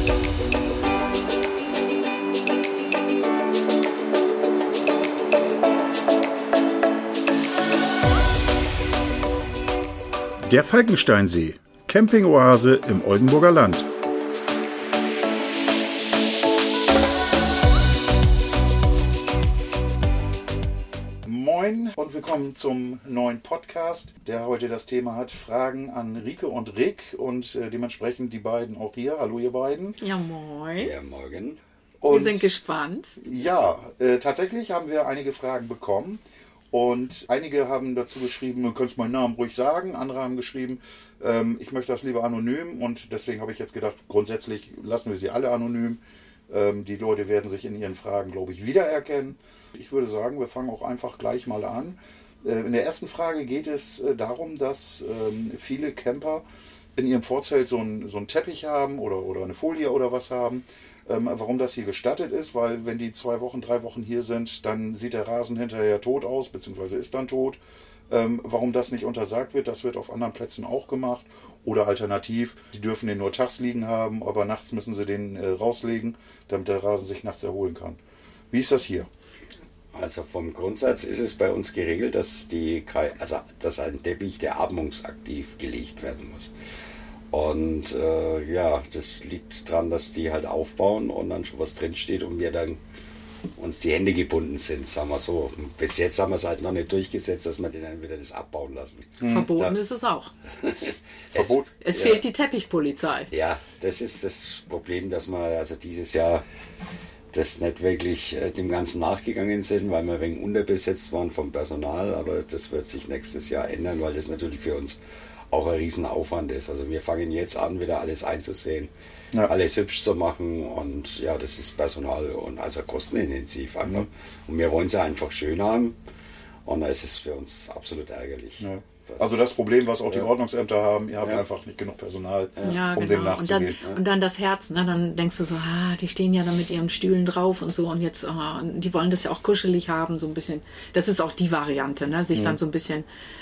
Der Falkensteinsee, Campingoase im Oldenburger Land. Moin und willkommen zum neuen Podcast, der heute das Thema hat Fragen an Rike und Rick und dementsprechend die beiden auch hier. Hallo ihr beiden. Ja, moin. Ja, morgen. Wir sind gespannt. Ja, tatsächlich haben wir einige Fragen bekommen. Und einige haben dazu geschrieben, du könntest meinen Namen ruhig sagen. Andere haben geschrieben, ich möchte das lieber anonym. Und deswegen habe ich jetzt gedacht, grundsätzlich lassen wir sie alle anonym. Die Leute werden sich in ihren Fragen, glaube ich, wiedererkennen. Ich würde sagen, wir fangen auch einfach gleich mal an. In der ersten Frage geht es darum, dass viele Camper in ihrem Vorzelt so einen Teppich haben oder eine Folie oder was haben. Warum das hier gestattet ist, weil wenn die 2 Wochen, 3 Wochen hier sind, dann sieht der Rasen hinterher tot aus, beziehungsweise ist dann tot. Warum das nicht untersagt wird, das wird auf anderen Plätzen auch gemacht. Oder alternativ, die dürfen den nur tags liegen haben, aber nachts müssen sie den rauslegen, damit der Rasen sich nachts erholen kann. Wie ist das hier? Also vom Grundsatz ist es bei uns geregelt, dass dass ein Teppich, der atmungsaktiv gelegt werden muss. Und das liegt daran, dass die halt aufbauen und dann schon was drinsteht und wir dann uns die Hände gebunden sind, sagen wir so. Bis jetzt haben wir es halt noch nicht durchgesetzt, dass wir den dann wieder das abbauen lassen. Verboten ist es auch. Verbot? Es fehlt die Teppichpolizei. Ja, das ist das Problem, dass wir also dieses Jahr das nicht wirklich dem Ganzen nachgegangen sind, weil wir wegen unterbesetzt waren vom Personal, aber das wird sich nächstes Jahr ändern, weil das natürlich für uns auch ein Riesenaufwand ist. Also wir fangen jetzt an, wieder alles einzusehen, alles hübsch zu machen und ja, das ist Personal und also kostenintensiv einfach. Und wir wollen es ja einfach schön haben und da ist es für uns absolut ärgerlich. Ja. Also das Problem, was auch die Ordnungsämter haben, ihr habt einfach nicht genug Personal, um dem nachzugehen. Und dann das Herz, ne? Dann denkst du so, die stehen ja da mit ihren Stühlen drauf und so und jetzt, die wollen das ja auch kuschelig haben, so ein bisschen. Das ist auch die Variante, ne? Sich dann so ein bisschen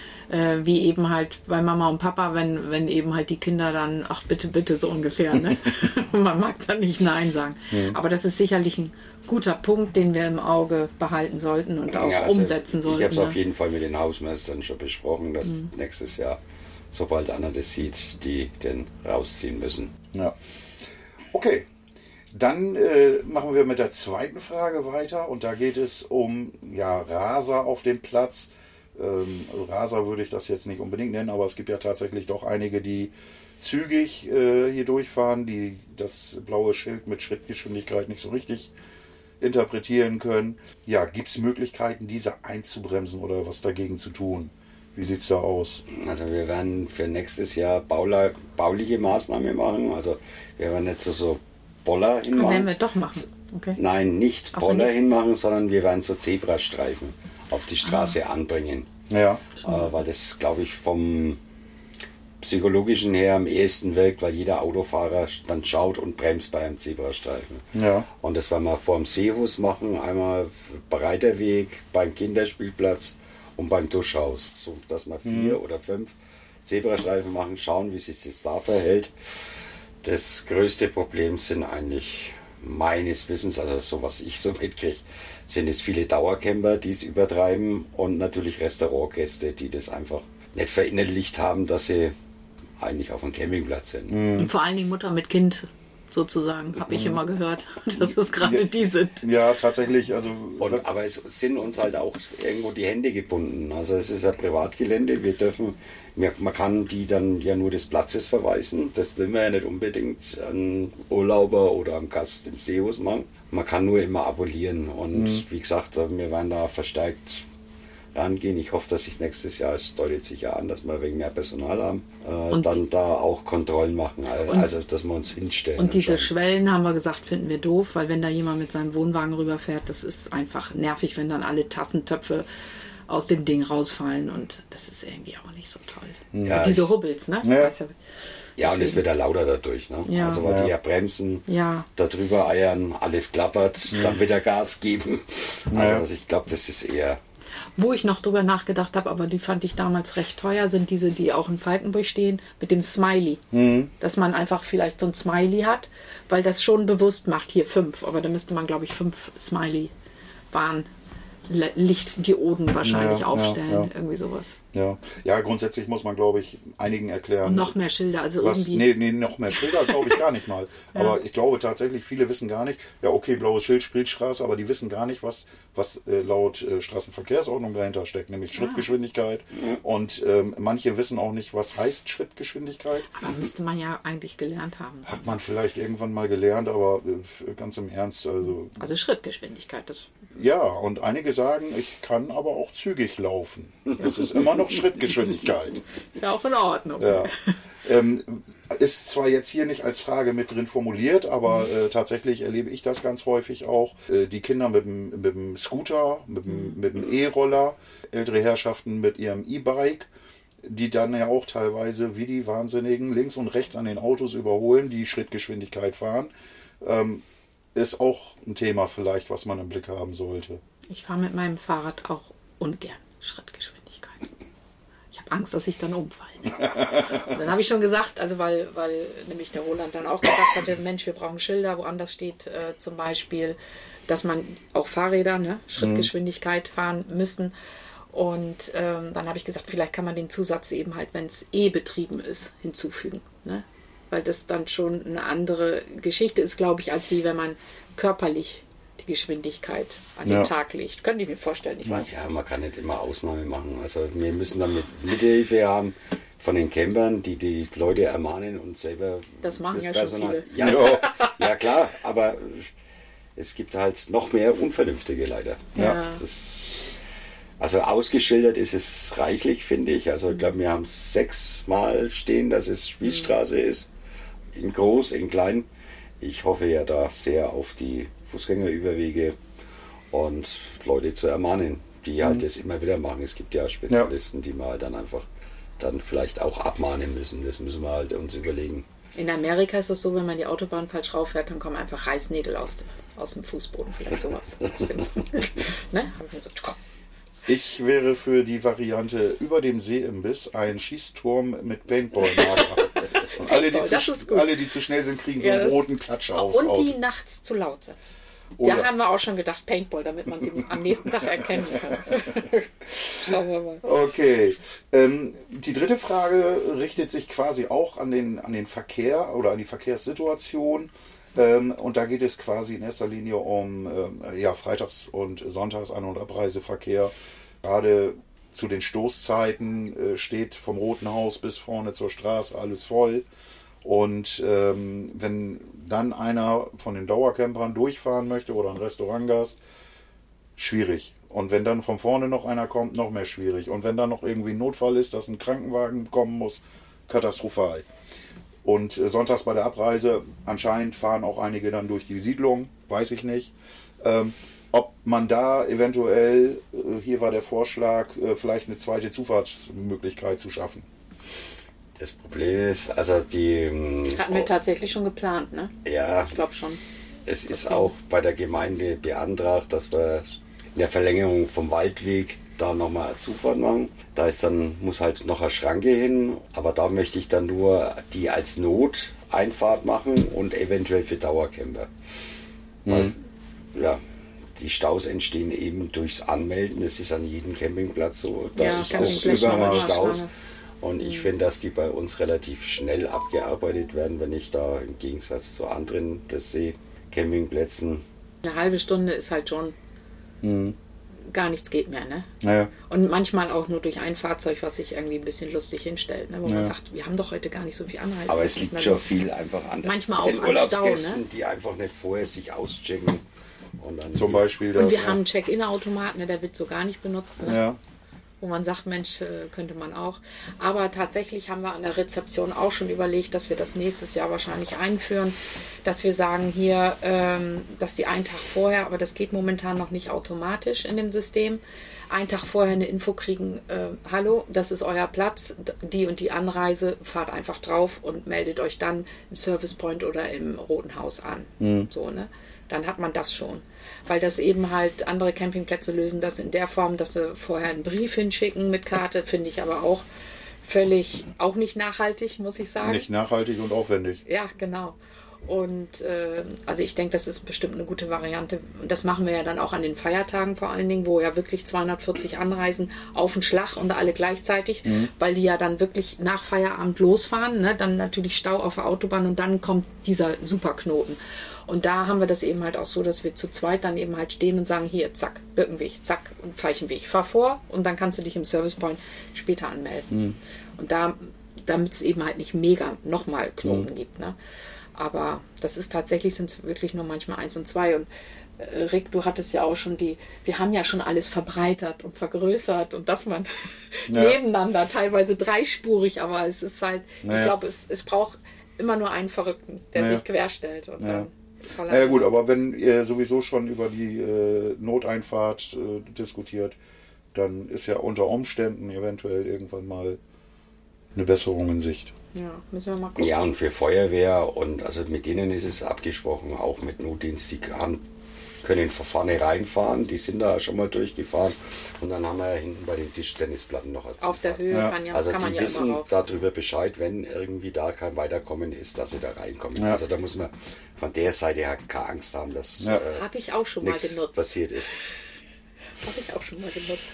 wie eben halt bei Mama und Papa, wenn eben halt die Kinder dann, ach bitte, bitte, so ungefähr, ne? Man mag dann nicht Nein sagen. Aber das ist sicherlich ein guter Punkt, den wir im Auge behalten sollten und auch umsetzen sollten. Ich habe es auf jeden Fall mit den Hausmeistern schon besprochen, dass nächstes Jahr, sobald einer das sieht, die den rausziehen müssen. Ja. Okay. Dann machen wir mit der zweiten Frage weiter und da geht es um Raser auf dem Platz. Raser würde ich das jetzt nicht unbedingt nennen, aber es gibt ja tatsächlich doch einige, die zügig hier durchfahren, die das blaue Schild mit Schrittgeschwindigkeit nicht so richtig interpretieren können. Ja, gibt es Möglichkeiten, diese einzubremsen oder was dagegen zu tun? Wie sieht es da aus? Also wir werden für nächstes Jahr bauliche Maßnahmen machen. Also wir werden nicht so Boller hinmachen. Werden wir doch machen. Okay. Nein, nicht Boller hinmachen, sondern wir werden so Zebrastreifen auf die Straße anbringen. Ja. Weil das, glaube ich, vom psychologischen her am ehesten wirkt, weil jeder Autofahrer dann schaut und bremst bei einem Zebrastreifen. Ja. Und das werden wir vor dem Seehus machen, einmal breiter Weg beim Kinderspielplatz und beim Duschhaus, so dass wir 4 oder 5 Zebrastreifen machen, schauen, wie sich das da verhält. Das größte Problem sind eigentlich meines Wissens, also so was ich so mitkriege, sind es viele Dauercamper, die es übertreiben und natürlich Restaurantgäste, die das einfach nicht verinnerlicht haben, dass sie eigentlich auf einem Campingplatz sind. Und vor allen Dingen Mutter mit Kind sozusagen, habe ich immer gehört, dass es gerade die sind. Ja, tatsächlich. Also aber es sind uns halt auch irgendwo die Hände gebunden. Also es ist ein Privatgelände, man kann die dann ja nur des Platzes verweisen. Das will man ja nicht unbedingt an Urlauber oder am Gast im Seehus machen. Man kann nur immer abolieren und wie gesagt, wir werden da verstärkt rangehen. Ich hoffe, dass sich nächstes Jahr, es deutet sich ja an, dass wir wegen mehr Personal haben, dann da auch Kontrollen machen, also dass wir uns hinstellen. Und diese Schwellen, haben wir gesagt, finden wir doof, weil wenn da jemand mit seinem Wohnwagen rüberfährt, das ist einfach nervig, wenn dann alle Tassentöpfe aus dem Ding rausfallen und das ist irgendwie auch nicht so toll. Ja, diese Hubbels, ne? Ja. Ja, und es wird ja lauter dadurch, ne? Ja. Also weil die ja bremsen, da drüber eiern, alles klappert, dann wieder Gas geben. Also ich glaube, das ist eher... Wo ich noch drüber nachgedacht habe, aber die fand ich damals recht teuer, sind diese, die auch in Falkenburg stehen, mit dem Smiley. Dass man einfach vielleicht so ein Smiley hat, weil das schon bewusst macht, hier 5, aber da müsste man, glaube ich, 5 Smiley-Waren, Lichtdioden wahrscheinlich aufstellen, irgendwie sowas. Ja, grundsätzlich muss man, glaube ich, einigen erklären. Und noch mehr Schilder, also irgendwie. Nee, noch mehr Schilder glaube ich gar nicht mal. Aber ich glaube tatsächlich, viele wissen gar nicht, ja okay, blaues Schild, Spielstraße, aber die wissen gar nicht, was laut Straßenverkehrsordnung dahinter steckt, nämlich Schrittgeschwindigkeit. Und manche wissen auch nicht, was heißt Schrittgeschwindigkeit. Aber müsste man ja eigentlich gelernt haben. Hat man vielleicht irgendwann mal gelernt, aber ganz im Ernst. Also Schrittgeschwindigkeit, das. Ja, und einige sagen, ich kann aber auch zügig laufen. Das ist immer noch Schrittgeschwindigkeit. Ist ja auch in Ordnung. Ja. Ist zwar jetzt hier nicht als Frage mit drin formuliert, aber tatsächlich erlebe ich das ganz häufig auch. Die Kinder mit dem Scooter, mit dem E-Roller, ältere Herrschaften mit ihrem E-Bike, die dann ja auch teilweise wie die Wahnsinnigen links und rechts an den Autos überholen, die Schrittgeschwindigkeit fahren. Ist auch ein Thema vielleicht, was man im Blick haben sollte. Ich fahre mit meinem Fahrrad auch ungern Schrittgeschwindigkeit. Ich habe Angst, dass ich dann umfalle. Dann habe ich schon gesagt, also weil nämlich der Roland dann auch gesagt hatte, Mensch, wir brauchen Schilder, woanders steht zum Beispiel, dass man auch Fahrräder, Schrittgeschwindigkeit fahren müssen. Und dann habe ich gesagt, vielleicht kann man den Zusatz eben halt, wenn es betrieben ist, hinzufügen. Ne? Weil das dann schon eine andere Geschichte ist, glaube ich, als wie wenn man körperlich die Geschwindigkeit an den Tag legt. Können die mir vorstellen, ich weiß Ja, man kann nicht immer Ausnahme machen. Also wir müssen dann Mithilfe haben von den Campern, die Leute ermahnen und selber das machen ja Personal. Schon viele. Ja, klar, aber es gibt halt noch mehr Unvernünftige leider. Ja. Also ausgeschildert ist es reichlich, finde ich. Also ich glaube, wir haben 6-mal stehen, dass es Spielstraße ist. In groß, in klein. Ich hoffe ja da sehr auf die Fußgängerüberwege und Leute zu ermahnen, die halt das immer wieder machen. Es gibt ja Spezialisten, die wir halt dann einfach dann vielleicht auch abmahnen müssen. Das müssen wir halt uns überlegen. In Amerika ist es so, wenn man die Autobahn falsch rauffährt, dann kommen einfach Reißnägel aus dem Fußboden, vielleicht sowas. Ne? Ich wäre für die Variante über dem Seeimbiss ein Schießturm mit Paintball-Marker. Und alle, die zu schnell sind, kriegen so einen roten Klatscher aufs Auto. Und die nachts zu laut sind. Da haben wir auch schon gedacht, Paintball, damit man sie am nächsten Tag erkennen kann. Schauen wir mal. Okay. Die dritte Frage richtet sich quasi auch an den Verkehr oder an die Verkehrssituation. Und da geht es quasi in erster Linie um Freitags- und Sonntags-An- und Abreiseverkehr. Gerade zu den Stoßzeiten steht vom Roten Haus bis vorne zur Straße alles voll. Und wenn dann einer von den Dauercampern durchfahren möchte oder ein Restaurantgast, schwierig. Und wenn dann von vorne noch einer kommt, noch mehr schwierig. Und wenn dann noch irgendwie ein Notfall ist, dass ein Krankenwagen kommen muss, katastrophal. Und sonntags bei der Abreise, anscheinend fahren auch einige dann durch die Siedlung, weiß ich nicht. Ob man da eventuell, hier war der Vorschlag, vielleicht eine zweite Zufahrtsmöglichkeit zu schaffen. Das Problem ist, also die... Hatten wir tatsächlich schon geplant, ne? Ja. Ich glaube schon. Es ist auch bei der Gemeinde beantragt, dass wir in der Verlängerung vom Waldweg da nochmal eine Zufahrt machen. Da ist dann, muss halt noch eine Schranke hin, aber da möchte ich dann nur die als Noteinfahrt machen und eventuell für Dauercamper. Weil, die Staus entstehen eben durchs Anmelden. Das ist an jedem Campingplatz so. Das ist auch überall Staus. Und ich finde, dass die bei uns relativ schnell abgearbeitet werden, wenn ich da im Gegensatz zu anderen das sehe, Campingplätzen. Eine halbe Stunde ist halt schon gar nichts geht mehr, ne? Naja. Und manchmal auch nur durch ein Fahrzeug, was sich irgendwie ein bisschen lustig hinstellt, ne? Wo man sagt, wir haben doch heute gar nicht so viel Anreise. Aber es liegt schon viel einfach an manchmal den auch Urlaubsgästen, Stau, ne? die einfach nicht vorher sich auschecken. Und dann Zum Beispiel das. Und wir haben einen Check-in-Automat, ne? Der wird so gar nicht benutzt, ne? Ja. Wo man sagt, Mensch, könnte man auch. Aber tatsächlich haben wir an der Rezeption auch schon überlegt, dass wir das nächstes Jahr wahrscheinlich einführen, dass wir sagen hier, dass die einen Tag vorher, aber das geht momentan noch nicht automatisch in dem System, einen Tag vorher eine Info kriegen, hallo, das ist euer Platz, die und die Anreise, fahrt einfach drauf und meldet euch dann im Service Point oder im Roten Haus an. So, ne? dann hat man das schon. Weil das eben halt, andere Campingplätze lösen das in der Form, dass sie vorher einen Brief hinschicken mit Karte, finde ich aber auch auch nicht nachhaltig, muss ich sagen. Nicht nachhaltig und aufwendig. Ja, genau. Und also ich denke, das ist bestimmt eine gute Variante. Und das machen wir ja dann auch an den Feiertagen vor allen Dingen, wo ja wirklich 240 anreisen auf den Schlag und alle gleichzeitig, weil die ja dann wirklich nach Feierabend losfahren, ne? Dann natürlich Stau auf der Autobahn und dann kommt dieser Superknoten. Und da haben wir das eben halt auch so, dass wir zu zweit dann eben halt stehen und sagen, hier, zack, Birkenweg, zack, Veilchenweg, fahr vor und dann kannst du dich im Service Point später anmelden. Und damit es eben halt nicht mega nochmal Knoten gibt, ne? Aber das ist tatsächlich, sind es wirklich nur manchmal 1 und 2. Und Rick, du hattest ja auch schon wir haben ja schon alles verbreitert und vergrößert und dass man nebeneinander, teilweise dreispurig, aber es ist halt, ich glaube, es braucht immer nur einen Verrückten, der sich querstellt und dann ist Holland. Ja gut, aber wenn ihr sowieso schon über die Noteinfahrt diskutiert, dann ist ja unter Umständen eventuell irgendwann mal eine Besserung in Sicht. Ja, müssen wir mal gucken. Ja, und für Feuerwehr und also mit denen ist es abgesprochen, auch mit Notdienst, die können von vorne reinfahren, die sind da schon mal durchgefahren und dann haben wir hinten bei den Tischtennisplatten noch auf der Höhe kann man die ja wissen immer darüber Bescheid, wenn irgendwie da kein Weiterkommen ist, dass sie da reinkommen. Ja. Also da muss man von der Seite her keine Angst haben, dass habe ich auch schon mal nichts genutzt. passiert ist. Habe ich auch schon mal genutzt.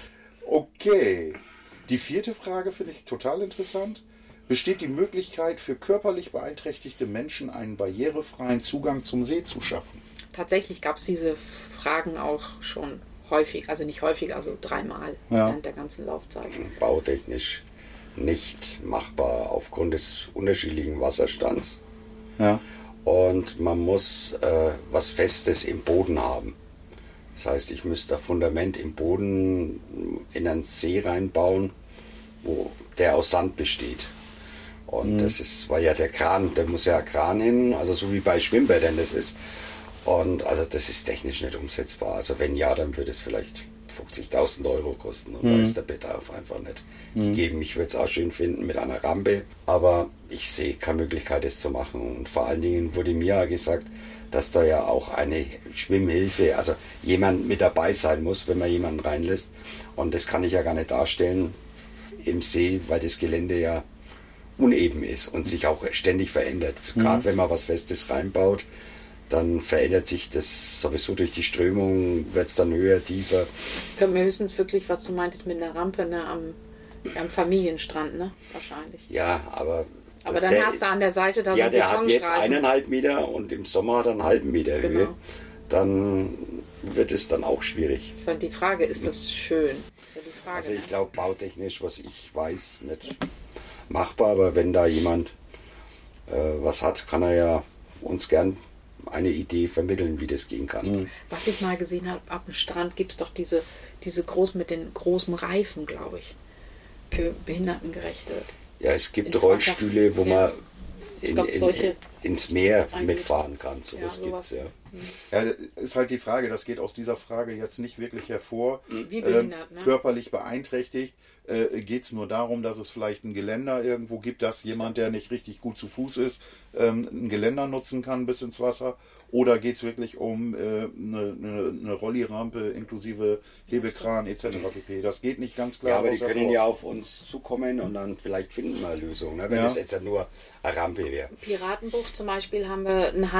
Okay. Die 4. Frage finde ich total interessant. Besteht die Möglichkeit für körperlich beeinträchtigte Menschen einen barrierefreien Zugang zum See zu schaffen? Tatsächlich gab es diese Fragen auch schon häufig, also nicht häufig, also 3-mal während der ganzen Laufzeit. Bautechnisch nicht machbar aufgrund des unterschiedlichen Wasserstands. Ja. Und man muss was Festes im Boden haben. Das heißt, ich müsste ein Fundament im Boden in einen See reinbauen, der aus Sand besteht. Und das war ja der Kran, da muss ja ein Kran hin, also so wie bei Schwimmbädern das ist. Und also das ist technisch nicht umsetzbar. Also wenn ja, dann würde es vielleicht 50.000 Euro kosten. Und da ist der Bedarf einfach nicht gegeben. Ich würde es auch schön finden mit einer Rampe, aber ich sehe keine Möglichkeit, das zu machen. Und vor allen Dingen wurde mir ja gesagt, dass da ja auch eine Schwimmhilfe, also jemand mit dabei sein muss, wenn man jemanden reinlässt. Und das kann ich ja gar nicht darstellen im See, weil das Gelände ja uneben ist und sich auch ständig verändert. Gerade wenn man was Festes reinbaut, dann verändert sich das sowieso durch die Strömung, wird es dann höher, tiefer. Ich könnte mir höchstens wirklich, was du meintest, mit einer Rampe am Familienstrand, ne? Wahrscheinlich. Ja, aber dann hast du an der Seite da so der hat jetzt Betonstreifen. 1,5 Meter und im Sommer hat er einen halben Meter Höhe. Dann wird es dann auch schwierig. Das ist halt die Frage, ist das schön? Das ist ja die Frage, also ich glaube, bautechnisch, was ich weiß, nicht machbar, aber wenn da jemand was hat, kann er ja uns gern eine Idee vermitteln, wie das gehen kann. Was ich mal gesehen habe, ab dem Strand gibt es doch diese großen mit den großen Reifen, glaube ich, für behindertengerechte. Ja, es gibt Rollstühle, wo man ins Meer eingeht. Mitfahren kann. Sowas Ja, gibt es, ja. Ja, ist halt die Frage, das geht aus dieser Frage jetzt nicht wirklich hervor. Wie behindert, ne? Körperlich beeinträchtigt. Geht es nur darum, dass es vielleicht ein Geländer irgendwo gibt, dass jemand, der nicht richtig gut zu Fuß ist, ein Geländer nutzen kann bis ins Wasser? Oder geht es wirklich um eine Rollirampe inklusive Hebekran etc. pp.? Das geht nicht ganz klar. Ja, aber die können ja auf uns zukommen und dann vielleicht finden wir eine Lösung, ne? Wenn es jetzt ja nur eine Rampe wäre. Piratenbucht zum Beispiel haben wir ein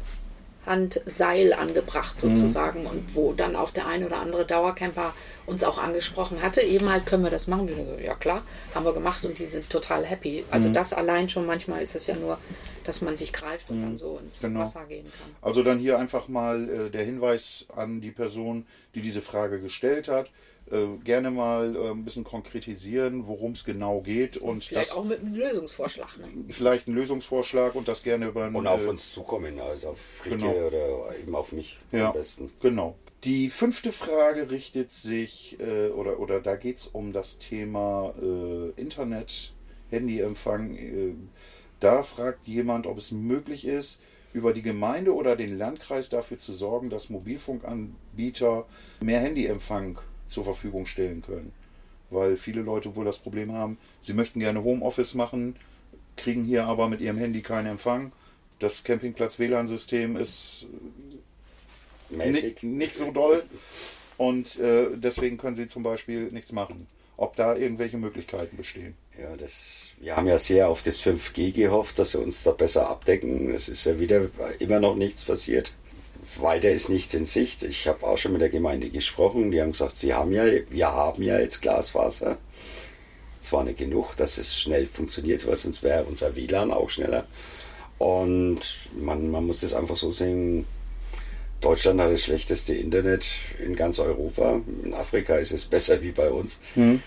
Handseil angebracht sozusagen und wo dann auch der ein oder andere Dauercamper uns auch angesprochen hatte, eben halt, können wir das machen? Wir so, ja klar, haben wir gemacht und die sind total happy. Also das allein schon, manchmal ist es ja nur, dass man sich greift und dann so ins Wasser gehen kann. Also dann hier einfach mal der Hinweis an die Person, die diese Frage gestellt hat. Gerne mal ein bisschen konkretisieren, worum es genau geht. Und vielleicht auch mit einem Lösungsvorschlag. Ne? Vielleicht einen Lösungsvorschlag und das gerne beim... Und auf uns zukommen, also auf Fricke oder eben auf mich am besten. Genau. Die 5. Frage richtet sich, oder da geht es um das Thema Internet, Handyempfang. Da fragt jemand, ob es möglich ist, über die Gemeinde oder den Landkreis dafür zu sorgen, dass Mobilfunkanbieter mehr Handyempfang zur Verfügung stellen können. Weil viele Leute wohl das Problem haben, sie möchten gerne Homeoffice machen, kriegen hier aber mit ihrem Handy keinen Empfang. Das Campingplatz-WLAN-System ist mäßig. Nicht so doll. Und deswegen können sie zum Beispiel nichts machen. Ob da irgendwelche Möglichkeiten bestehen. Ja, wir haben ja sehr auf das 5G gehofft, dass sie uns da besser abdecken. Es ist ja wieder immer noch nichts passiert. Weiter ist nichts in Sicht. Ich habe auch schon mit der Gemeinde gesprochen. Die haben gesagt, wir haben ja jetzt Glasfaser. Zwar nicht genug, dass es schnell funktioniert, weil sonst wäre unser WLAN auch schneller. Und man muss das einfach so sehen, Deutschland hat das schlechteste Internet in ganz Europa. In Afrika ist es besser wie bei uns.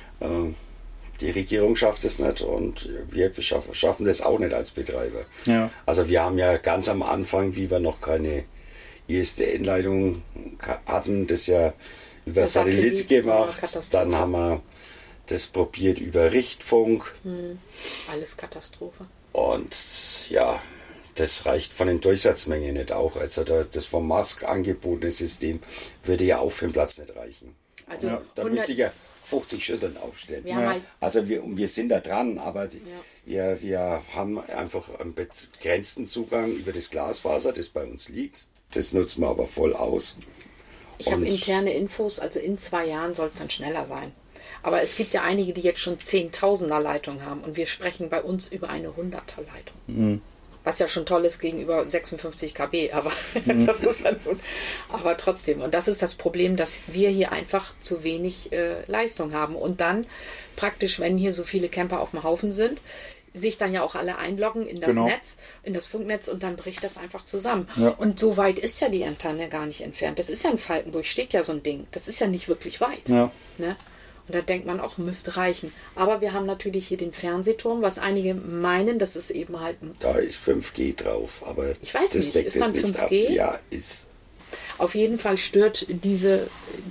Die Regierung schafft es nicht und wir schaffen das auch nicht als Betreiber. Ja. Also wir haben ja ganz am Anfang, wie wir noch keine ISDN-Leitung hatten, das ja über Satellit gemacht. Dann haben wir das probiert über Richtfunk. Alles Katastrophe. Und ja, das reicht von den Durchsatzmengen nicht auch. Also das vom Musk angebotene System würde ja auch für den Platz nicht reichen. Also da müsste ich ja 50 Schüsseln aufstellen. Halt Also wir sind da dran, aber wir haben einfach einen begrenzten Zugang über das Glasfaser, das bei uns liegt. Das nutzen wir aber voll aus. Ich habe interne Infos, also in 2 Jahren soll es dann schneller sein. Aber es gibt ja einige, die jetzt schon 10.000er Leitung haben und wir sprechen bei uns über eine 100er Leitung. Was ja schon toll ist gegenüber 56 kB, aber das ist dann nun, aber trotzdem. Und das ist das Problem, dass wir hier einfach zu wenig Leistung haben. Und dann praktisch, wenn hier so viele Camper auf dem Haufen sind, sich dann ja auch alle einloggen in das Netz, in das Funknetz und dann bricht das einfach zusammen. Ja. Und so weit ist ja die Antenne gar nicht entfernt. Das ist ja in Falkenburg, steht ja so ein Ding. Das ist ja nicht wirklich weit. Ja. Ne? Und da denkt man auch, müsste reichen. Aber wir haben natürlich hier den Fernsehturm, was einige meinen, das ist eben halt... Da ist 5G drauf, aber ich weiß nicht, ist dann 5G? Ja, ist. Auf jeden Fall stört diese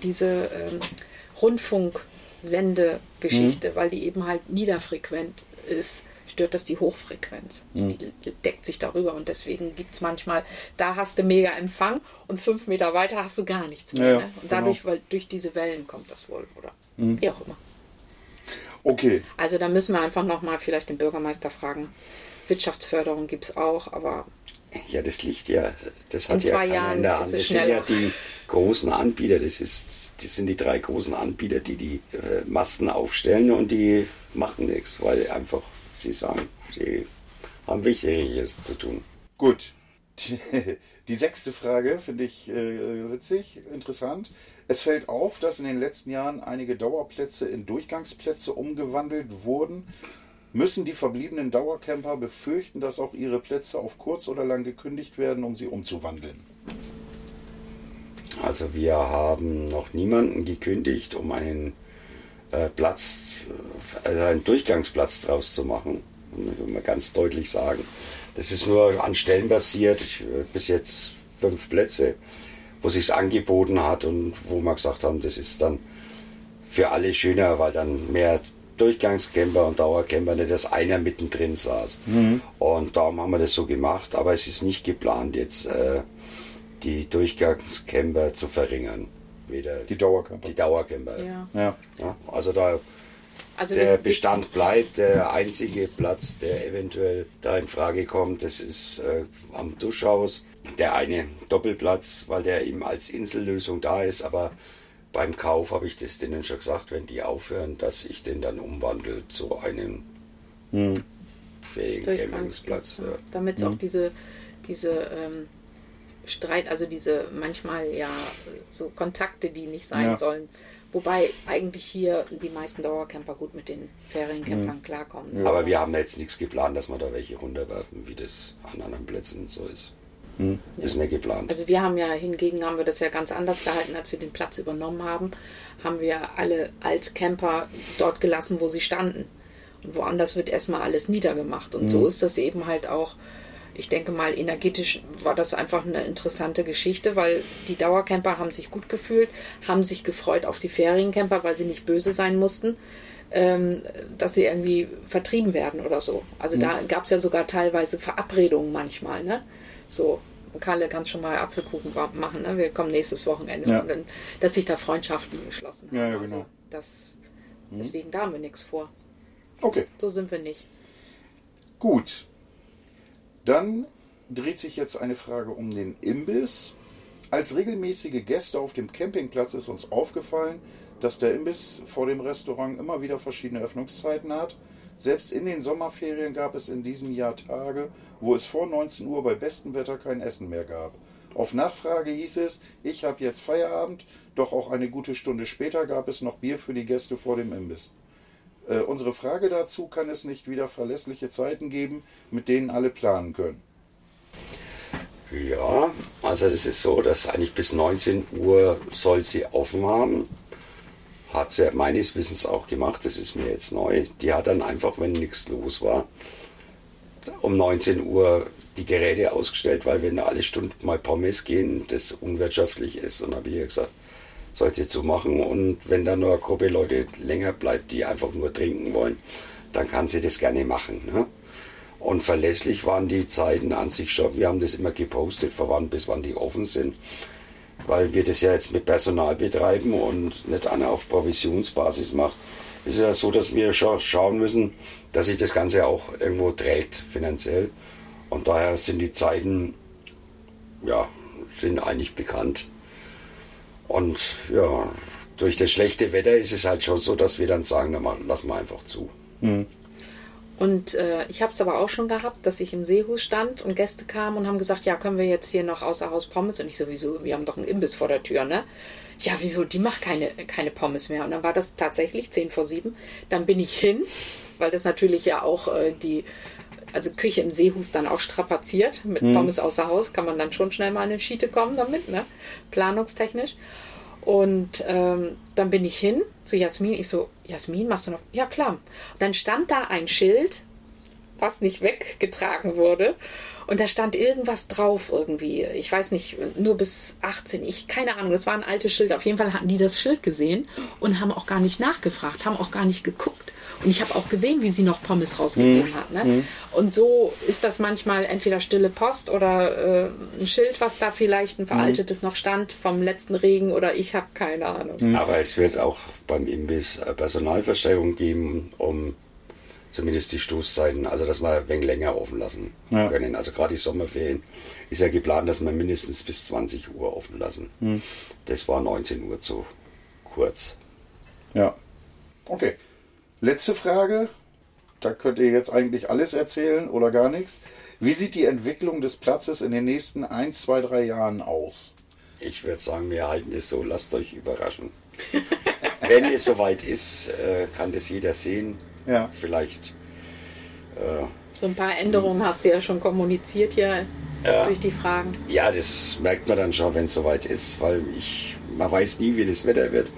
Rundfunksendegeschichte, weil die eben halt niederfrequent ist, stört das die Hochfrequenz. Die deckt sich darüber und deswegen gibt es manchmal, da hast du mega Empfang und 5 Meter weiter hast du gar nichts mehr. Ja, ne? Und dadurch, weil durch diese Wellen kommt das wohl, oder wie auch immer. Okay. Also da müssen wir einfach nochmal vielleicht den Bürgermeister fragen. Wirtschaftsförderung gibt es auch, aber... Ja, das liegt ja, das hat in 2 ja Jahren in der Hand. ist es Das sind schneller. ja die großen Anbieter, das sind die 3 großen Anbieter, die Masten aufstellen und die machen nichts, weil einfach sie sagen, sie haben Wichtigeres zu tun. Gut. Die 6. Frage finde ich witzig, interessant. Es fällt auf, dass in den letzten Jahren einige Dauerplätze in Durchgangsplätze umgewandelt wurden. Müssen die verbliebenen Dauercamper befürchten, dass auch ihre Plätze auf kurz oder lang gekündigt werden, um sie umzuwandeln? Also wir haben noch niemanden gekündigt, um einen Platz, also einen Durchgangsplatz draus zu machen. Muss man ganz deutlich sagen. Das ist nur an Stellen basiert. Bis jetzt 5 Plätze, wo sich's angeboten hat und wo wir gesagt haben, das ist dann für alle schöner, weil dann mehr Durchgangscamper und Dauercamper, nicht dass einer mittendrin saß. Und darum haben wir das so gemacht, aber es ist nicht geplant, jetzt die Durchgangscamper zu verringern. Weder die Dauercamper. Die Dauercamper. Ja. Also der Bestand bleibt. Der einzige Platz, der eventuell da in Frage kommt, das ist am Duschhaus. Der eine Doppelplatz, weil der eben als Insellösung da ist, aber beim Kauf habe ich das denen schon gesagt, wenn die aufhören, dass ich den dann umwandle zu einem fähigen Campingplatz. Ja. Damit es auch diese Streit, also diese manchmal ja so Kontakte, die nicht sein sollen. Wobei eigentlich hier die meisten Dauercamper gut mit den Feriencampern klarkommen. Ja. Aber wir haben jetzt nichts geplant, dass wir da welche runterwerfen, wie das an anderen Plätzen so ist. Ist nicht geplant. Also wir haben das ja ganz anders gehalten, als wir den Platz übernommen haben wir alle Altcamper dort gelassen, wo sie standen. Und woanders wird erstmal alles niedergemacht. Und so ist das eben halt auch, ich denke mal, energetisch war das einfach eine interessante Geschichte, weil die Dauercamper haben sich gut gefühlt, haben sich gefreut auf die Feriencamper, weil sie nicht böse sein mussten, dass sie irgendwie vertrieben werden oder so. Also da gab es ja sogar teilweise Verabredungen manchmal, ne? So, Kalle kann schon mal Apfelkuchen machen, ne? Wir kommen nächstes Wochenende. Ja. Und dann, dass sich da Freundschaften geschlossen haben. Ja, genau. Also deswegen, da haben wir nichts vor. Okay. So sind wir nicht. Gut. Dann dreht sich jetzt eine Frage um den Imbiss. Als regelmäßige Gäste auf dem Campingplatz ist uns aufgefallen, dass der Imbiss vor dem Restaurant immer wieder verschiedene Öffnungszeiten hat. Selbst in den Sommerferien gab es in diesem Jahr Tage, wo es vor 19 Uhr bei bestem Wetter kein Essen mehr gab. Auf Nachfrage hieß es, ich habe jetzt Feierabend, doch auch eine gute Stunde später gab es noch Bier für die Gäste vor dem Imbiss. Unsere Frage dazu, kann es nicht wieder verlässliche Zeiten geben, mit denen alle planen können? Ja, also das ist so, dass eigentlich bis 19 Uhr soll sie offen haben. Hat sie meines Wissens auch gemacht, das ist mir jetzt neu. Die hat dann einfach, wenn nichts los war, um 19 Uhr die Geräte ausgestellt, weil wenn da alle Stunden mal Pommes gehen, das unwirtschaftlich ist. Und dann habe ich ihr gesagt, soll sie zu machen. Und wenn dann nur eine Gruppe Leute länger bleibt, die einfach nur trinken wollen, dann kann sie das gerne machen. Ne? Und verlässlich waren die Zeiten an sich schon. Wir haben das immer gepostet, von wann bis wann die offen sind. Weil wir das ja jetzt mit Personal betreiben und nicht einer auf Provisionsbasis macht. Es ist ja so, dass wir schon schauen müssen, dass sich das Ganze auch irgendwo trägt finanziell. Und daher sind die Zeiten, ja, sind eigentlich bekannt. Und ja, durch das schlechte Wetter ist es halt schon so, dass wir dann sagen, dann lassen wir einfach zu. Mhm. Und ich habe es aber auch schon gehabt, dass ich im Seehus stand und Gäste kamen und haben gesagt, ja, können wir jetzt hier noch außer Haus Pommes? Und ich sowieso, wir haben doch einen Imbiss vor der Tür, ne? Ja, wieso? Die macht keine Pommes mehr. Und dann war das tatsächlich 6:50. Dann bin ich hin, weil das natürlich ja auch also Küche im Seehus dann auch strapaziert. Mit Pommes außer Haus kann man dann schon schnell mal in eine Schiete kommen damit, ne? Planungstechnisch. Und dann bin ich hin zu Jasmin. Ich so, Jasmin, machst du noch? Ja, klar. Und dann stand da ein Schild, was nicht weggetragen wurde. Und da stand irgendwas drauf irgendwie. Ich weiß nicht, nur bis 18. Keine Ahnung, das war ein altes Schild. Auf jeden Fall hatten die das Schild gesehen und haben auch gar nicht nachgefragt, haben auch gar nicht geguckt. Und ich habe auch gesehen, wie sie noch Pommes rausgegeben hat. Ne? Und so ist das manchmal entweder stille Post oder ein Schild, was da vielleicht ein veraltetes noch stand vom letzten Regen oder ich habe keine Ahnung. Aber es wird auch beim Imbiss Personalverstärkung geben, um zumindest die Stoßzeiten, also dass wir ein wenig länger offen lassen können. Also gerade die Sommerferien ist ja geplant, dass wir mindestens bis 20 Uhr offen lassen. Das war 19 Uhr zu kurz. Ja, okay. Letzte Frage, da könnt ihr jetzt eigentlich alles erzählen oder gar nichts. Wie sieht die Entwicklung des Platzes in den nächsten 1, 2, 3 Jahren aus? Ich würde sagen, wir halten es so, lasst euch überraschen. Wenn es soweit ist, kann das jeder sehen. Ja. Vielleicht. So ein paar Änderungen hast du ja schon kommuniziert hier durch die Fragen. Ja, das merkt man dann schon, wenn es soweit ist, weil man weiß nie, wie das Wetter wird.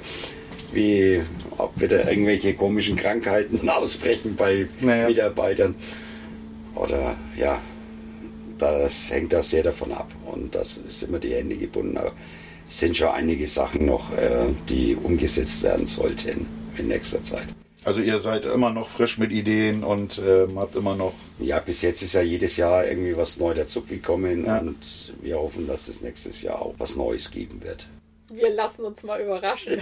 Ob wieder irgendwelche komischen Krankheiten ausbrechen bei Mitarbeitern. Oder ja, das hängt da sehr davon ab. Und das ist immer die Hände gebunden. Aber es sind schon einige Sachen noch, die umgesetzt werden sollten in nächster Zeit. Also ihr seid immer noch frisch mit Ideen und habt immer noch... Ja, bis jetzt ist ja jedes Jahr irgendwie was Neues dazugekommen und wir hoffen, dass das nächstes Jahr auch was Neues geben wird. Wir lassen uns mal überraschen.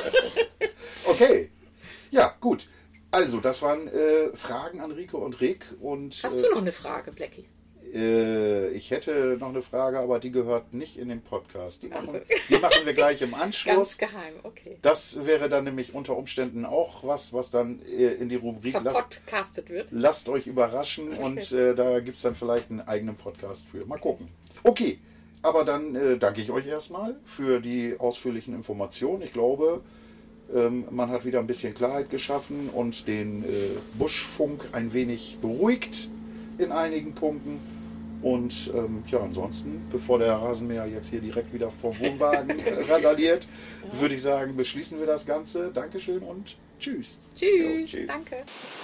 Okay, ja gut. Also das waren Fragen an Rico und Rick. Und, hast du noch eine Frage, Blackie? Ich hätte noch eine Frage, aber die gehört nicht in den Podcast. Die machen wir gleich im Anschluss. Ganz geheim, okay. Das wäre dann nämlich unter Umständen auch was dann in die Rubrik verpodcastet wird. Lasst euch überraschen und da gibt es dann vielleicht einen eigenen Podcast für. Mal gucken. Okay, aber dann danke ich euch erstmal für die ausführlichen Informationen. Ich glaube, man hat wieder ein bisschen Klarheit geschaffen und den Buschfunk ein wenig beruhigt in einigen Punkten. Und ansonsten, bevor der Rasenmäher jetzt hier direkt wieder vom Wohnwagen randaliert, würde ich sagen, beschließen wir das Ganze. Dankeschön und tschüss. Tschüss, tschüss. Danke.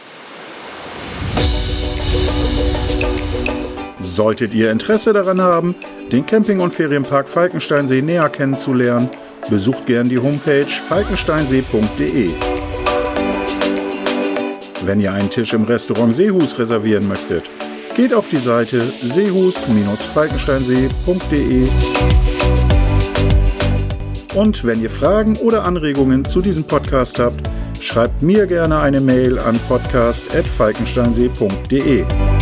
Solltet ihr Interesse daran haben, den Camping- und Ferienpark Falkensteinsee näher kennenzulernen, besucht gern die Homepage falkensteinsee.de. Wenn ihr einen Tisch im Restaurant Seehus reservieren möchtet, geht auf die Seite seehus-falkensteinsee.de. Und wenn ihr Fragen oder Anregungen zu diesem Podcast habt, schreibt mir gerne eine Mail an podcast@falkensteinsee.de.